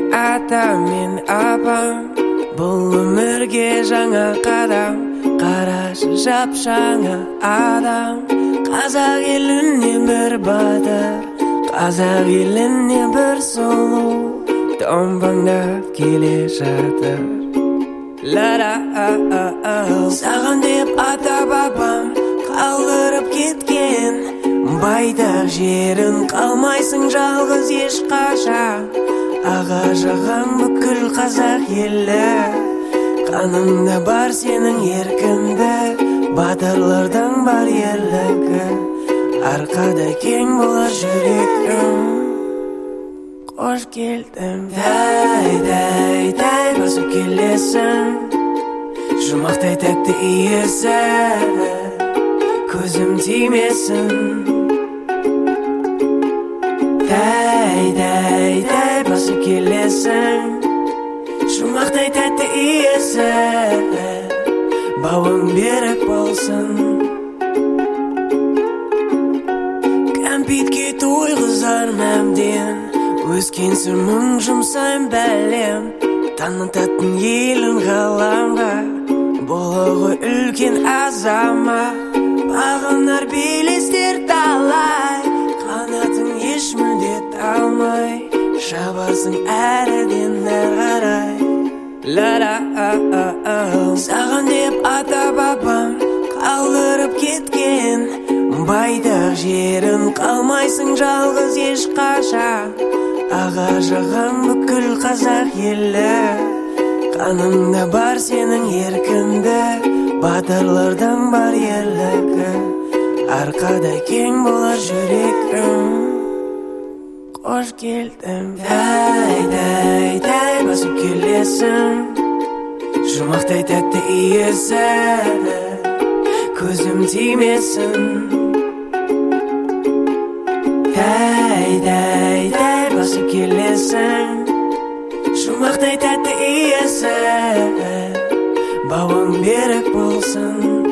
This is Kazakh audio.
ата мен апам, бұл өмірге жаңа қадам. Қарашы жап-жаңа адам, қазақ еліне бір батыр, қазақ еліне бір сұлу домбаңдап келе жатыр. Саған деп ата-бабам қалдырып кеткен байтақ жерін, қалмайсың жалғыз ешқашан. Аға жағаң бүкіл қазақ елі, қаныңда бар сенің еркінді, батырлардан бар ерлігі, арқада кең болар жүрегім. Қош келдім, тай басып келесің, жұмақтай тәтті иесі, көзім тимесін. Тай басып келесің, жұмақтай тәтті иесі, бауың берік болсын. Кәмпитке тойғызарым әбден, өскенсің мұң жұмсайым бәлем. Танытатын елін ғаламға, болығы үлкен азамат. Бағынар белестер талай, қанатын еш мүлдет алмай, шабарсың әріден әр қарай. Саған деп ата-бабам қалдырып кеткен байтақ жерін, қалмайсың жалғыз ешқашан. Аға жағаң бүкіл қазақ елі, қаныңда бар сенің еркінді, батырлардан бар ерлігі, арқада кең болар жүрегім. Қош келдім, тай басып келесің, жұмақтай тәтті иесі, көзім тимесін. Тай басып келесің, жұмақтай тәтті иесі, бауың берік болсын.